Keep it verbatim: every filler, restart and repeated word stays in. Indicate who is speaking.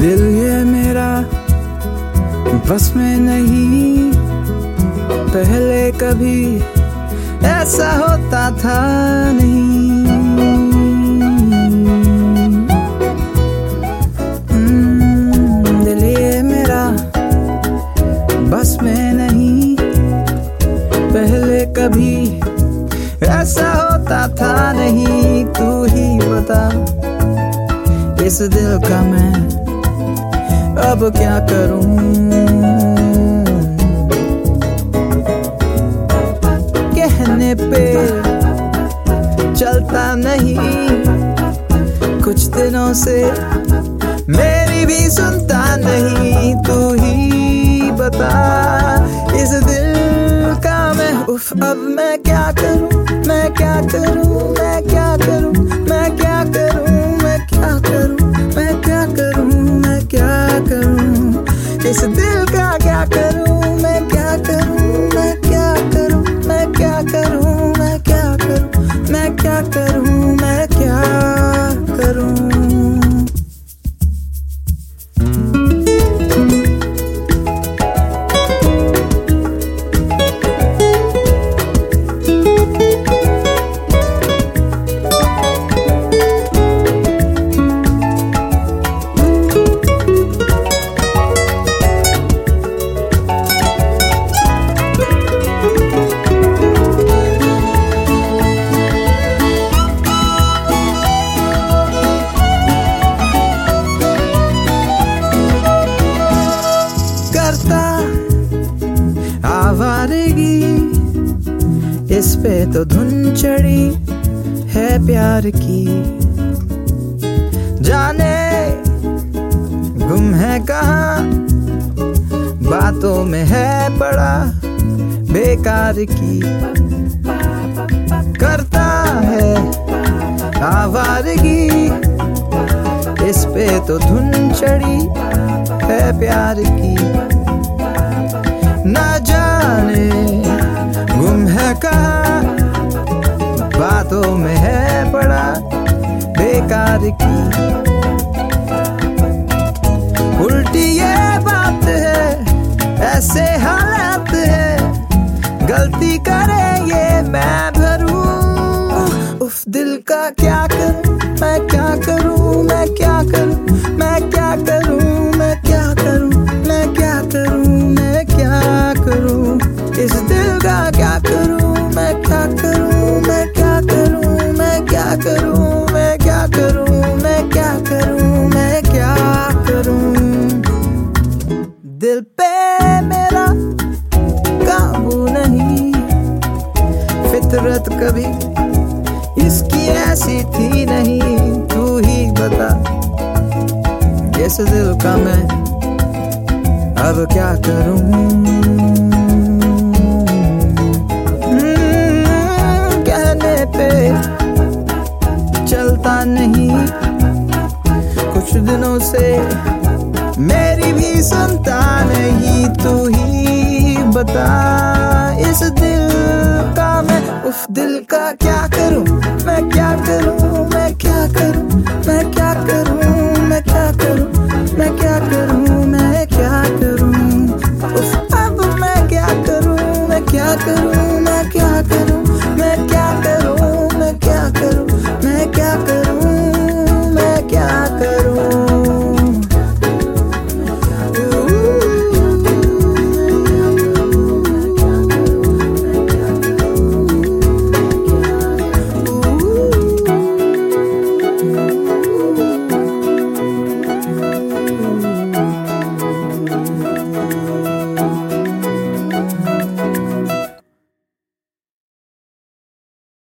Speaker 1: दिल ये मेरा बस में नहीं, पहले कभी ऐसा होता था नहीं। दिल ये मेरा बस में नहीं, पहले कभी ऐसा होता था नहीं। तू ही बता इस दिल का मैं अब क्या करूं। कहने पे चलता नहीं, कुछ दिनों से मेरी भी सुनता नहीं। तू ही बता इस दिल का मैं उफ अब मैं क्या करूं, मैं क्या करूं, मैं क्या करूं, मैं क्या करूं, मैं क्या करूं, मैं क्या करूं, मैं क्या करूं, इस दिल का क्या करूं, मैं क्या करूं, मैं क्या करूं, मैं क्या करूं, मैं क्या करूं, मैं क्या करूं, मैं क्या करूं। आवारगी इस पे तो धुन चढ़ी है प्यार की, जाने गुम है कहाँ, बातों में है पड़ा बेकार की। करता है आवारगी इस पे तो धुन चढ़ी है प्यार की, ना जाने गुम है कहाँ, बातों में है पड़ा बेकार की। उल्टी ये बात है, ऐसे हालात है, गलती करे ये मैं भरूं। उफ दिल का क्या करूं, मैं क्या करूं, मैं क्या करूं, मैं क्या करूं, मैं क्या करूं, मैं क्या करूं, मैं क्या करूं, इस दिल का क्या करूं, मैं क्या करूं, मैं क्या करूं, मैं क्या करूं, मैं क्या करूं, मैं क्या करूं, मैं क्या करूं। दिल पे मेरा काबू नहीं, फितरत कभी इसकी ऐसी थी नहीं। तू ही बता इस दिल का मैं अब क्या करूं। कहने पे चलता नहीं, कुछ दिनों से मेरी भी सुनता नहीं। तू ही बता इस दिल का मैं उफ दिल का क्या करूं,